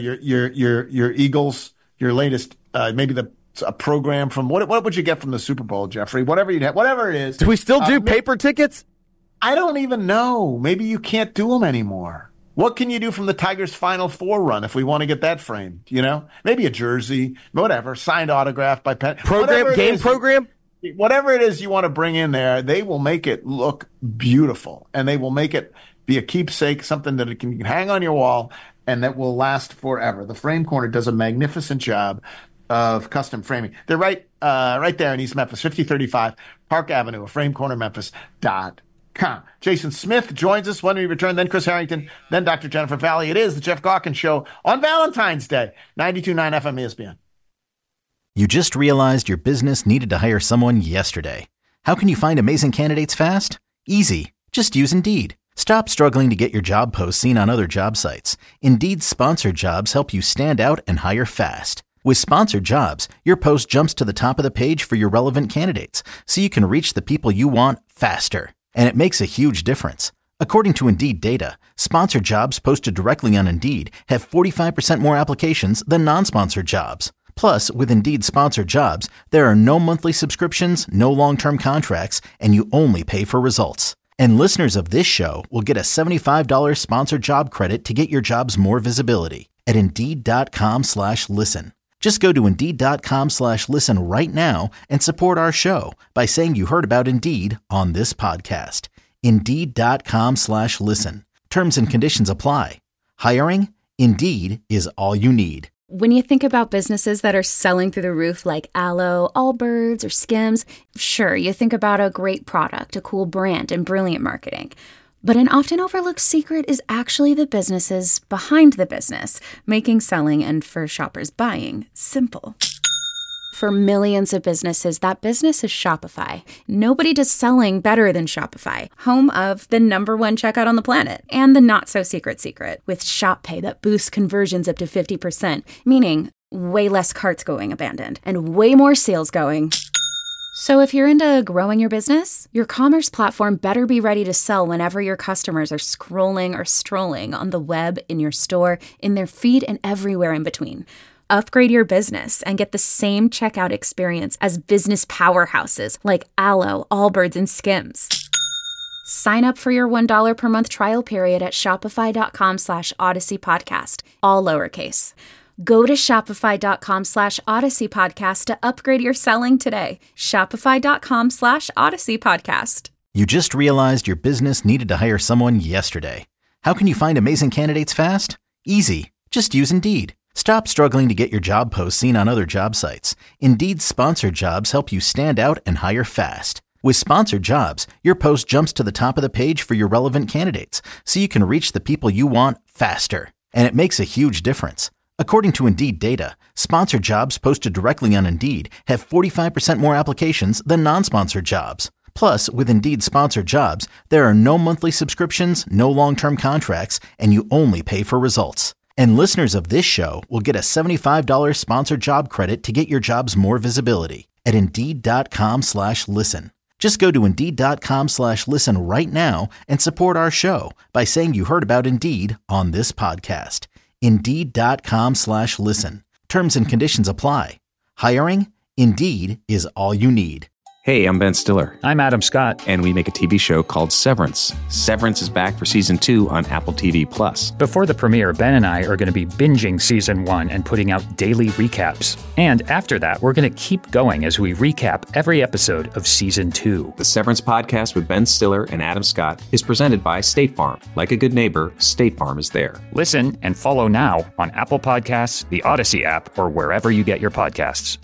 Eagles, your latest, maybe a program from what would you get from the Super Bowl, Jeffrey? Whatever it is. Do we still do paper tickets? I don't even know. Maybe you can't do them anymore. What can you do from the Tigers' Final Four run if we want to get that framed? Maybe a jersey, whatever, signed autograph by Penn. Program? Whatever it is you want to bring in there, they will make it look beautiful, and they will make it be a keepsake, something that you can hang on your wall and that will last forever. The Frame Corner does a magnificent job of custom framing. They're right there in East Memphis, 5035 Park Avenue, framecornermemphis.com. Jason Smith joins us when we return, then Chris Harrington, then Dr. Jennifer Valley. It is the Jeff Gawkins Show on Valentine's Day, 92.9 FM ESPN. You just realized your business needed to hire someone yesterday. How can you find amazing candidates fast? Easy. Just use Indeed. Stop struggling to get your job posts seen on other job sites. Indeed's sponsored jobs help you stand out and hire fast. With sponsored jobs, your post jumps to the top of the page for your relevant candidates, so you can reach the people you want faster. And it makes a huge difference. According to Indeed data, sponsored jobs posted directly on Indeed have 45% more applications than non-sponsored jobs. Plus, with Indeed sponsored jobs, there are no monthly subscriptions, no long-term contracts, and you only pay for results. And listeners of this show will get a $75 sponsored job credit to get your jobs more visibility at Indeed.com/listen. Just go to Indeed.com/listen right now and support our show by saying you heard about Indeed on this podcast. Indeed.com/listen. Terms and conditions apply. Hiring? Indeed is all you need. When you think about businesses that are selling through the roof like Aloe, Allbirds, or Skims, sure, you think about a great product, a cool brand, and brilliant marketing. But an often overlooked secret is actually the businesses behind the business, making selling and for shoppers buying simple. For millions of businesses, that business is Shopify. Nobody does selling better than Shopify, home of the #1 checkout on the planet, and the not-so-secret secret, with Shop Pay that boosts conversions up to 50%, meaning way less carts going abandoned, and way more sales going. So if you're into growing your business, your commerce platform better be ready to sell whenever your customers are scrolling or strolling on the web, in your store, in their feed, and everywhere in between. Upgrade your business and get the same checkout experience as business powerhouses like Aloe, Allbirds, and Skims. Sign up for your $1 per month trial period at shopify.com/Odyssey Podcast, all lowercase. Go to shopify.com/Odyssey Podcast to upgrade your selling today. Shopify.com/Odyssey Podcast. You just realized your business needed to hire someone yesterday. How can you find amazing candidates fast? Easy. Just use Indeed. Stop struggling to get your job posts seen on other job sites. Indeed's sponsored jobs help you stand out and hire fast. With sponsored jobs, your post jumps to the top of the page for your relevant candidates, so you can reach the people you want faster. And it makes a huge difference. According to Indeed data, sponsored jobs posted directly on Indeed have 45% more applications than non-sponsored jobs. Plus, with Indeed Sponsored Jobs, there are no monthly subscriptions, no long-term contracts, and you only pay for results. And listeners of this show will get a $75 sponsored job credit to get your jobs more visibility at Indeed.com/listen. Just go to Indeed.com/listen right now and support our show by saying you heard about Indeed on this podcast. Indeed.com/listen. Terms and conditions apply. Hiring? Indeed is all you need. Hey, I'm Ben Stiller. I'm Adam Scott. And we make a TV show called Severance. Severance is back for season 2 on Apple TV+. Before the premiere, Ben and I are going to be binging season 1 and putting out daily recaps. And after that, we're going to keep going as we recap every episode of season 2. The Severance podcast with Ben Stiller and Adam Scott is presented by State Farm. Like a good neighbor, State Farm is there. Listen and follow now on Apple Podcasts, the Odyssey app, or wherever you get your podcasts.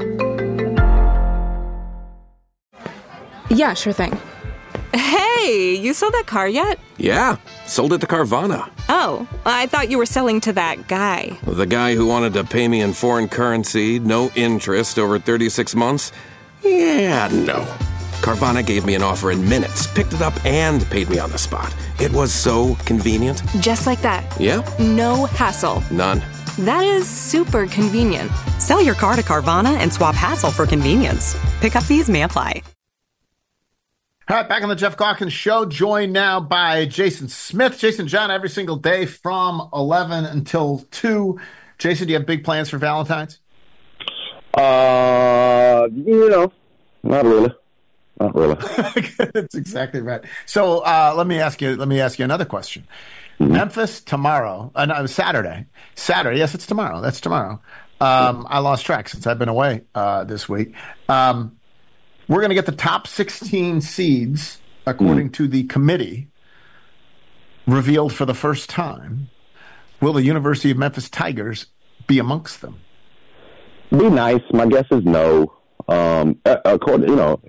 Yeah, sure thing. Hey, you sold that car yet? Yeah, sold it to Carvana. Oh, I thought you were selling to that guy. The guy who wanted to pay me in foreign currency, no interest, over 36 months? Yeah, no. Carvana gave me an offer in minutes, picked it up, and paid me on the spot. It was so convenient. Just like that. Yeah. No hassle. None. That is super convenient. Sell your car to Carvana and swap hassle for convenience. Pickup fees may apply. All right, back on the Jeff Calkins Show, joined now by Jason Smith. Jason John, every single day from 11 until 2. Jason, do you have big plans for Valentine's? Not really. Not really. That's exactly right. So let me ask you another question. Mm-hmm. Memphis tomorrow, Saturday. Yes, it's tomorrow. That's tomorrow. I lost track since I've been away this week. We're going to get the top 16 seeds, according to the committee, revealed for the first time. Will the University of Memphis Tigers be amongst them? Be nice. My guess is no. According,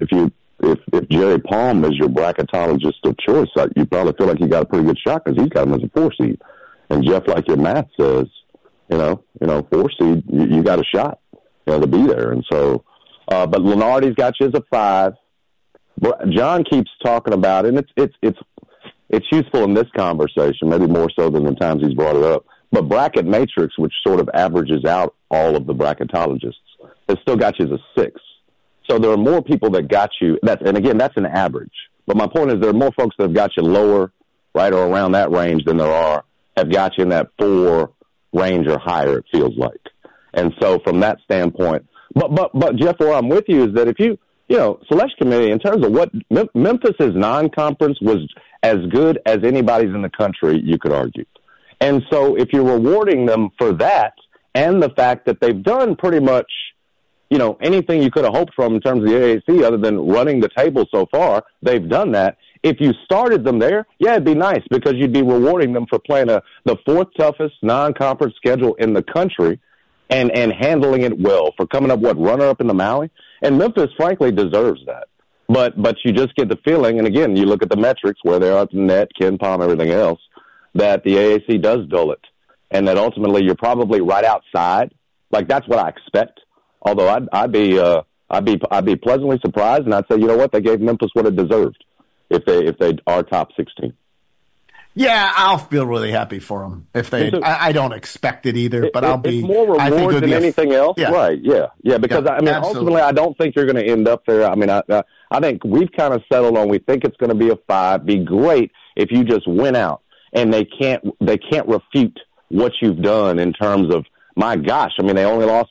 if Jerry Palm is your bracketologist of choice, you probably feel like you got a pretty good shot because he's got him as a 4 seed. And Jeff, like your math says, 4 seed, you got a shot, to be there. And so. But Lenardi's got you as a 5. John keeps talking about it, and it's useful in this conversation, maybe more so than the times he's brought it up. But Bracket Matrix, which sort of averages out all of the bracketologists, has still got you as a 6. So there are more people that got you. And again, that's an average. But my point is there are more folks that have got you lower, right, or around that range than have got you in that 4 range or higher, it feels like. And so from that standpoint, But Jeff, where I'm with you is that if selection committee, in terms of what Memphis's non-conference was as good as anybody's in the country, you could argue. And so if you're rewarding them for that and the fact that they've done pretty much, anything you could have hoped from in terms of the AAC other than running the table so far, they've done that. If you started them there, yeah, it'd be nice because you'd be rewarding them for playing the 4th toughest non-conference schedule in the country. And handling it well for coming up, runner-up in the Maui? And Memphis, frankly, deserves that. But you just get the feeling, and again, you look at the metrics, where they are at the net, Ken Palm, everything else, that the AAC does dull it. And that ultimately you're probably right outside. Like, that's what I expect. Although I'd be pleasantly surprised, and I'd say, you know what, they gave Memphis what it deserved if they are top 16. Yeah, I'll feel really happy for them if they. I don't expect it either, but I'll be. It's more reward than anything else, yeah. Right? Yeah. Because ultimately, I don't think you're going to end up there. I think we've kind of settled on. We think it's going to be a 5. Be great if you just win out, and they can't refute what you've done in terms of. My gosh, they only lost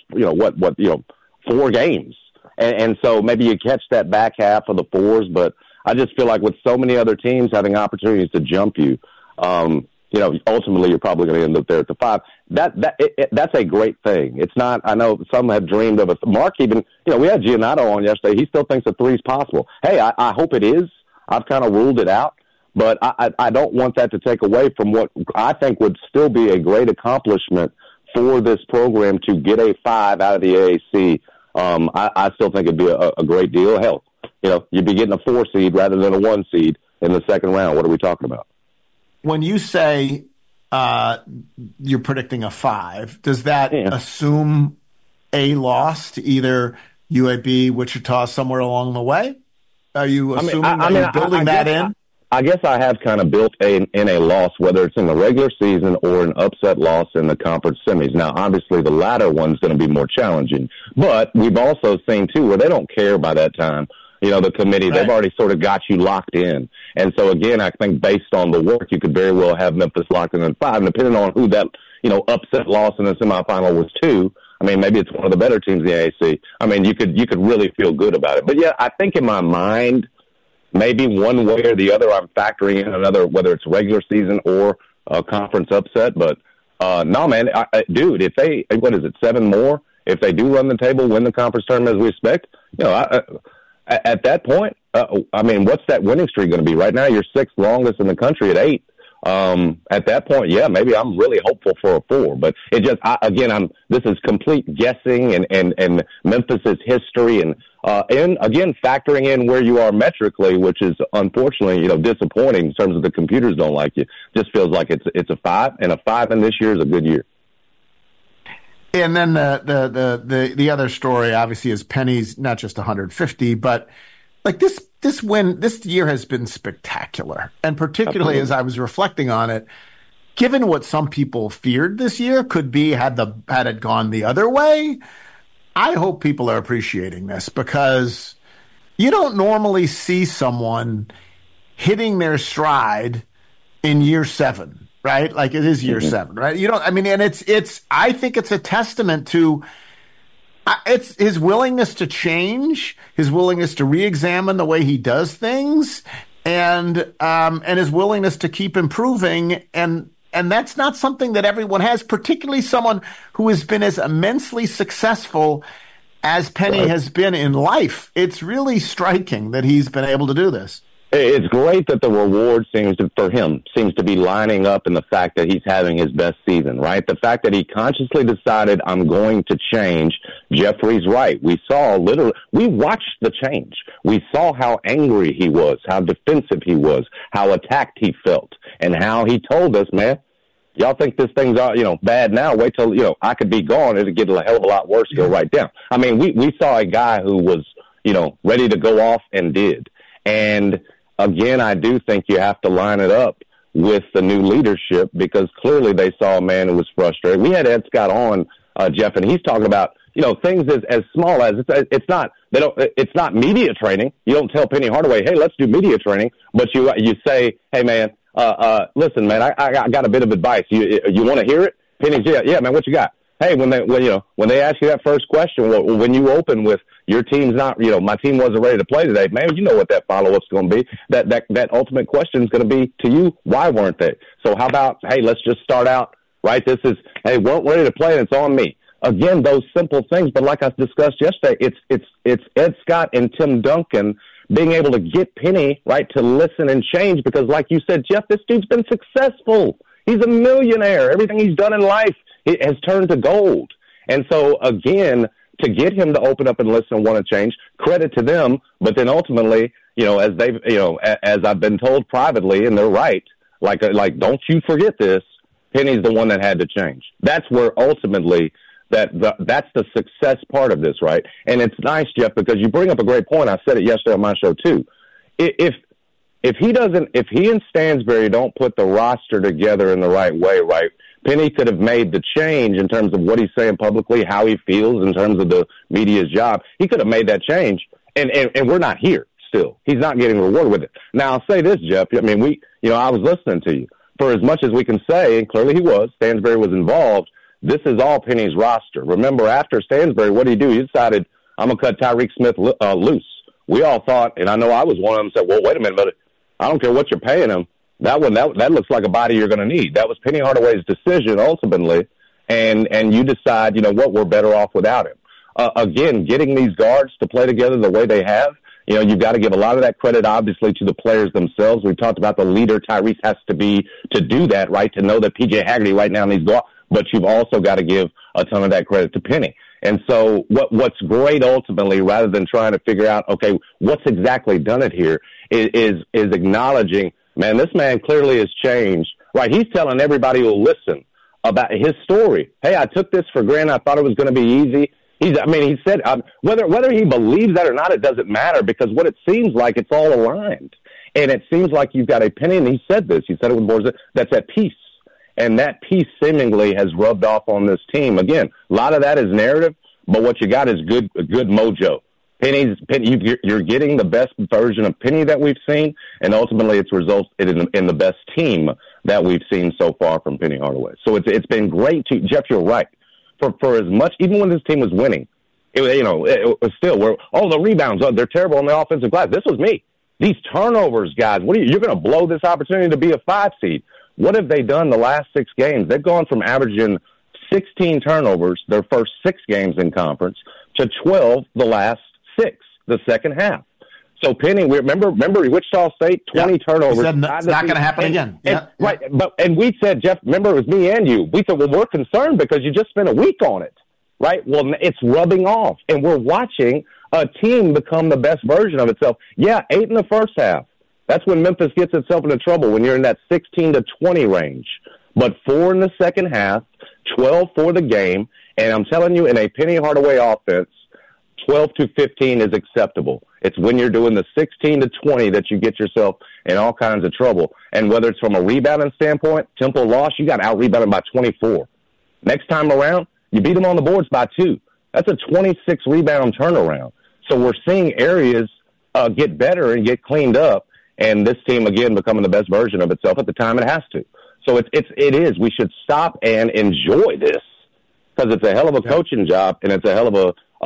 4 games, and so maybe you catch that back half of the 4s, but I just feel like with so many other teams having opportunities to jump you. Ultimately you're probably going to end up there at the 5. That's a great thing. It's not. I know some have dreamed of it. Mark even. We had Giannotto on yesterday. He still thinks a 3 is possible. Hey, I hope it is. I've kind of ruled it out, but I don't want that to take away from what I think would still be a great accomplishment for this program to get a 5 out of the AAC. I still think it'd be a great deal. Hell, you'd be getting a 4 seed rather than a 1 seed in the second round. What are we talking about? When you say you're predicting a 5, does that assume a loss to either UAB, Wichita, somewhere along the way? Are you assuming you're building that in? I guess I have kind of built in a loss, whether it's in the regular season or an upset loss in the conference semis. Now, obviously, the latter one's going to be more challenging. But we've also seen, too, where they don't care by that time. The committee, they've already sort of got you locked in. And so, again, I think based on the work, you could very well have Memphis locked in 5. And depending on who that, upset loss in the semifinal was to, I mean, maybe it's one of the better teams in the AAC. I mean, you could really feel good about it. But, yeah, I think in my mind, maybe one way or the other, I'm factoring in another, whether it's regular season or a conference upset. But, no, man, dude, if they, 7 more? If they do run the table, win the conference tournament as we expect, at that point, I mean, what's that winning streak going to be? Right now, you're 6th longest in the country at 8. At that point, yeah, maybe I'm really hopeful for a 4. But it just, this is complete guessing and Memphis's history and again, factoring in where you are metrically, which is unfortunately, disappointing in terms of the computers don't like you. Just feels like it's a 5, and a 5 in this year is a good year. And then the other story obviously is Penny's not just 150, but like this win this year has been spectacular. And particularly as I was reflecting on it, given what some people feared this year could be had it gone the other way, I hope people are appreciating this because you don't normally see someone hitting their stride in year 7. Right? Like it is year 7, right? I think it's a testament to it's his willingness to change, his willingness to re-examine the way he does things, and his willingness to keep improving. And that's not something that everyone has, particularly someone who has been as immensely successful as Penny has been in life. It's really striking that he's been able to do this. It's great that the reward seems to be lining up in the fact that he's having his best season, right? The fact that he consciously decided, I'm going to change. Jeffrey's right. We watched the change. We saw how angry he was, how defensive he was, how attacked he felt, and how he told us, man, y'all think this thing's, bad now. Wait till, I could be gone. It'll get a hell of a lot worse. Go right down. I mean, we saw a guy who was, ready to go off and did. And again, I do think you have to line it up with the new leadership because clearly they saw a man who was frustrated. We had Ed Scott on, Jeff, and he's talking about, things as small as it's not media training. You don't tell Penny Hardaway, hey, let's do media training, but you say, hey man, listen, man, I got a bit of advice. You want to hear it? Penny's, yeah, man, what you got? Hey, when they ask you that first question, when you open with your team's not, my team wasn't ready to play today, man, you know what that follow-up's going to be. That ultimate question is going to be to you, why weren't they? So how about, hey, let's just start out, right? This is, hey, weren't ready to play, and it's on me. Again, those simple things, but like I discussed yesterday, it's Ed Scott and Tim Duncan being able to get Penny, right, to listen and change because like you said, Jeff, this dude's been successful. He's a millionaire. Everything he's done in life, it has turned to gold. And so, again, to get him to open up and listen and want to change, credit to them. But then ultimately, as I've been told privately, and they're right, like don't you forget this, Penny's the one that had to change. That's where ultimately that's the success part of this, right? And it's nice, Jeff, because you bring up a great point. I said it yesterday on my show, too. If he and Stansbury don't put the roster together in the right way, right, Penny could have made the change in terms of what he's saying publicly, how he feels in terms of the media's job. He could have made that change, and we're not here still. He's not getting rewarded with it. Now, I'll say this, Jeff. I mean, I was listening to you. For as much as we can say, and clearly he was, Stansbury was involved, this is all Penny's roster. Remember, after Stansbury, what did he do? He decided, I'm going to cut Tyreek Smith loose. We all thought, and I know I was one of them, said, well, wait a minute, but I don't care what you're paying him. That looks like a body you're going to need. That was Penny Hardaway's decision ultimately, and you decide, what, we're better off without him. Again, getting these guards to play together the way they have, you've got to give a lot of that credit, obviously, to the players themselves. We've talked about the leader Tyrese has to be to do that, right, to know that P.J. Haggerty right now needs guard, but you've also got to give a ton of that credit to Penny. And so what's great ultimately, rather than trying to figure out, okay, what's exactly done it here, is acknowledging, man, this man clearly has changed, right? He's telling everybody who will listen about his story. Hey, I took this for granted. I thought it was going to be easy. He said whether he believes that or not, it doesn't matter, because what it seems like, it's all aligned. And it seems like you've got a Penny, and he said this. He said it with Borza, that's at peace. And that peace seemingly has rubbed off on this team. Again, a lot of that is narrative, but what you got is good mojo. Penny, you're getting the best version of Penny that we've seen, and ultimately it's resulted in the best team that we've seen so far from Penny Hardaway. So it's been great to Jeff. You're right. For as much, even when this team was winning, it was still the rebounds, they're terrible on the offensive glass. This was me. These turnovers, guys. You're going to blow this opportunity to be a 5 seed. What have they done the last 6 games? They've gone from averaging 16 turnovers their first 6 games in conference to 12 the last 6, the second half. So Penny, remember Wichita State, 20 turnovers. It's not going to happen again. Right, and we said, Jeff, remember it was me and you. We said, well, we're concerned because you just spent a week on it, right? Well, it's rubbing off, and we're watching a team become the best version of itself. Yeah, 8 in the first half. That's when Memphis gets itself into trouble, when you're in that 16 to 20 range. But 4 in the second half, 12 for the game, and I'm telling you, in a Penny Hardaway offense, 12 to 15 is acceptable. It's when you're doing the 16 to 20 that you get yourself in all kinds of trouble. And whether it's from a rebounding standpoint, Temple lost, you got out-rebounded by 24. Next time around, you beat them on the boards by 2. That's a 26-rebound turnaround. So we're seeing areas get better and get cleaned up, and this team, again, becoming the best version of itself at the time it has to. So it is. We should stop and enjoy this, because it's a hell of a coaching job, and it's a hell of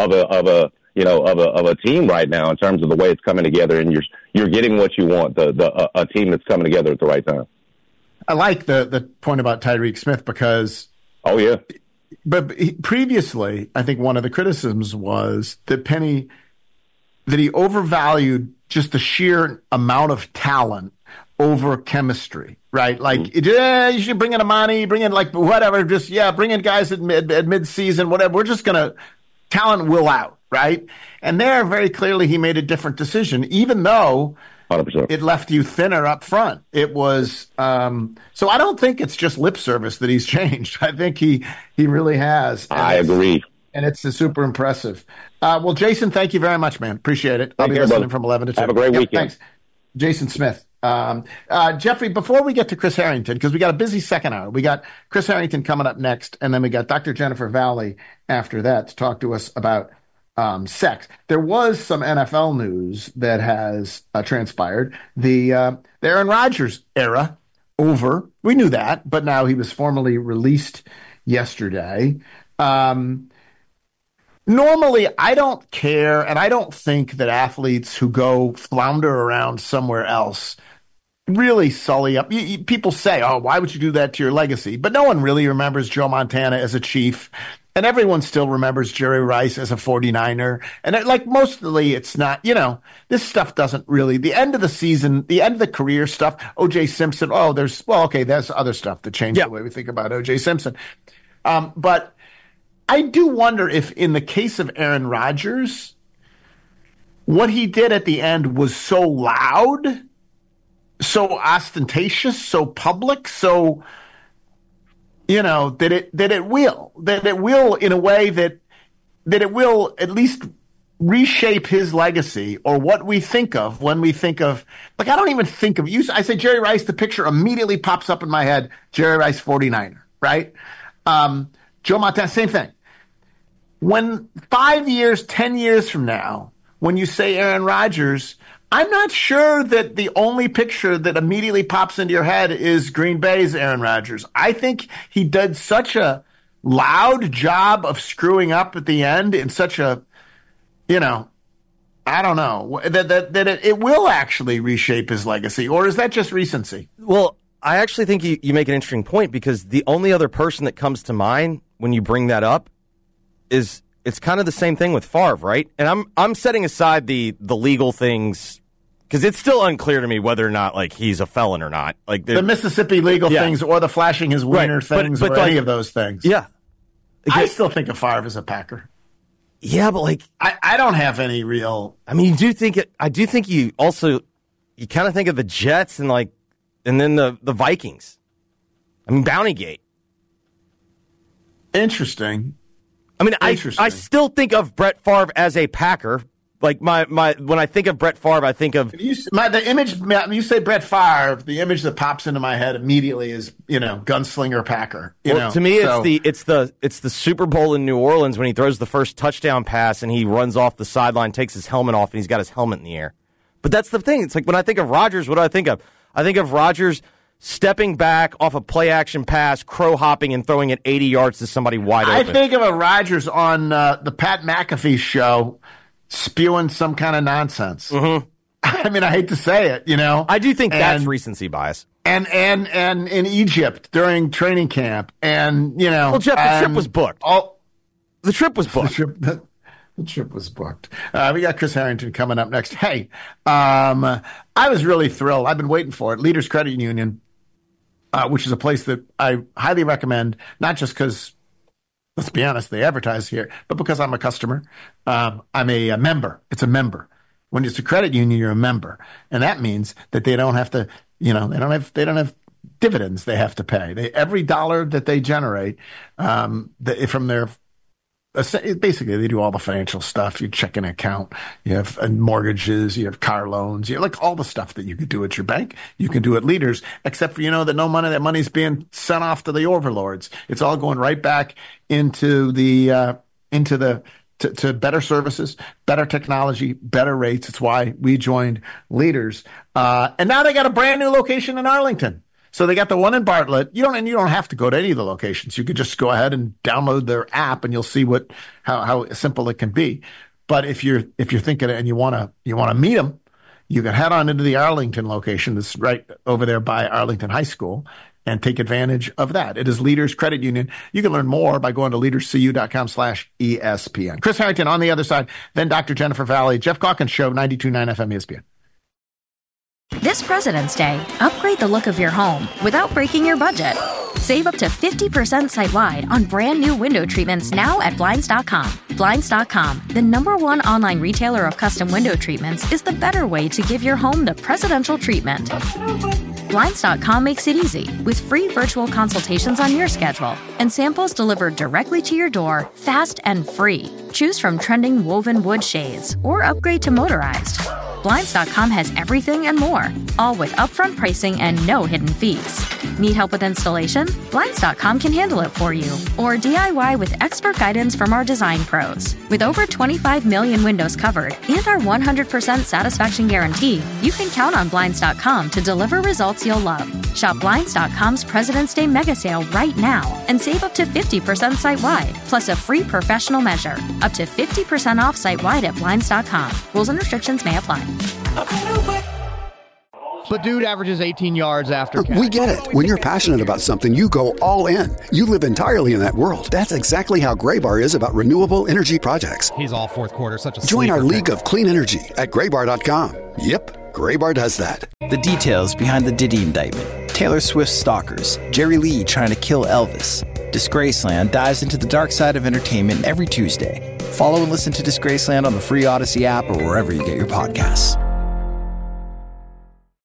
a team right now in terms of the way it's coming together, and you're getting what you want, a team that's coming together at the right time. I like the point about Tyreke Smith, because but previously, I think one of the criticisms was that he overvalued just the sheer amount of talent over chemistry, right? Like, you should bring in Amani, bring in whatever, bring in guys at mid-season, whatever. Talent will out, right? And there, very clearly, he made a different decision, even though 100%. It left you thinner up front. It was so I don't think it's just lip service that he's changed. I think he really has. I agree. And it's super impressive. Well, Jason, thank you very much, man. Appreciate it. I'll be listening from 11 to 2. Have a great weekend. Thanks. Jason Smith. Jeffrey, before we get to Chris Harrington, because we got a busy second hour, we got Chris Harrington coming up next, and then we got Dr. Jennifer Valley after that to talk to us about sex. There was some NFL news that has transpired. The Aaron Rodgers era over. We knew that, but now he was formally released yesterday. Normally, I don't care, and I don't think that athletes who go flounder around somewhere else really sully up. People say, oh, why would you do that to your legacy? But no one really remembers Joe Montana as a Chief, and everyone still remembers Jerry Rice as a 49er. And mostly it's not, this stuff doesn't really, the end of the season, the end of the career stuff, O.J. Simpson, there's other stuff that changed the way we think about O.J. Simpson. But I do wonder if in the case of Aaron Rodgers, what he did at the end was so loud, so ostentatious, so public, so, that it will in a way that it will at least reshape his legacy, or what we think of when we think of, I don't even think of you. I say Jerry Rice, the picture immediately pops up in my head, Jerry Rice, 49er, right? Joe Montana, same thing. When 5 years, 10 years from now, when you say Aaron Rodgers, I'm not sure that the only picture that immediately pops into your head is Green Bay's Aaron Rodgers. I think he did such a loud job of screwing up at the end in such a, I don't know, that it will actually reshape his legacy. Or is that just recency? Well, I actually think you make an interesting point, because the only other person that comes to mind when you bring that up is it's kind of the same thing with Favre, right? And I'm setting aside the legal things, because it's still unclear to me whether or not he's a felon or not. The Mississippi legal things, or the flashing his wiener things, or any of those things. Yeah, I still think of Favre as a Packer. Yeah, but I don't have any real. I mean, I do think you kind of think of the Jets and then the Vikings. I mean, Bountygate. Interesting. I mean, I still think of Brett Favre as a Packer. Like when I think of Brett Favre, I think of the image. When you say Brett Favre, the image that pops into my head immediately is gunslinger Packer. To me, it's the Super Bowl in New Orleans when he throws the first touchdown pass and he runs off the sideline, takes his helmet off, and he's got his helmet in the air. But that's the thing. It's like when I think of Rodgers, what do I think of? I think of Rodgers stepping back off a play action pass, crow hopping, and throwing it 80 yards to somebody wide open. I think of a Rodgers on the Pat McAfee show, spewing some kind of nonsense. Mm-hmm. I mean, I hate to say it, I do think that's recency bias. And in Egypt during training camp, and well, Jeff, the trip was booked. The trip was booked. The trip was booked. We got Chris Harrington coming up next. Hey, I was really thrilled. I've been waiting for it. Leaders Credit Union, which is a place that I highly recommend, not just because, let's be honest, they advertise here, but because I'm a customer. I'm a member. It's a member. When it's a credit union, you're a member, and that means that they don't have to. They don't have dividends they have to pay. Every dollar that they generate from their basically they do all the financial stuff. Your checking account, you have mortgages, you have car loans, you have like all the stuff that you could do at your bank, you can do at Leaders, except for that that money's being sent off to the overlords. It's all going right back into to better services, better technology, better rates. It's why we joined Leaders. And now they got a brand new location in Arlington. So they got the one in Bartlett. You don't have to go to any of the locations. You could just go ahead and download their app, and you'll see how simple it can be. But if you're thinking and you want to meet them, you can head on into the Arlington location that's right over there by Arlington High School and take advantage of that. It is Leaders Credit Union. You can learn more by going to leaderscu.com/ESPN. Chris Harrington on the other side, then Dr. Jennifer Valley, Jeff Calkins Show, 92.9 FM ESPN. This President's Day, upgrade the look of your home without breaking your budget. Save up to 50% site-wide on brand new window treatments now at Blinds.com. Blinds.com, the #1 online retailer of custom window treatments, is the better way to give your home the presidential treatment. Blinds.com makes it easy with free virtual consultations on your schedule and samples delivered directly to your door, fast and free. Choose from trending woven wood shades or upgrade to motorized. Blinds.com has everything and more, all with upfront pricing and no hidden fees. Need help with installation? Blinds.com can handle it for you. Or DIY with expert guidance from our design pros. With over 25 million windows covered and our 100% satisfaction guarantee, you can count on Blinds.com to deliver results you'll love. Shop Blinds.com's President's Day mega sale right now and save up to 50% site-wide, plus a free professional measure. Up to 50% off site-wide at Blinds.com. Rules and restrictions may apply. But dude averages 18 yards after catch. We get it. When you're passionate about something, you go all in. You live entirely in that world. That's exactly how Graybar is about renewable energy projects. He's all fourth quarter, such a Join our league of clean energy at Graybar.com. Yep, Graybar does that. The details behind the Diddy indictment. Taylor Swift's stalkers. Jerry Lee trying to kill Elvis. Disgraceland dives into the dark side of entertainment every Tuesday. Follow and listen to Disgraceland on the free Odyssey app or wherever you get your podcasts.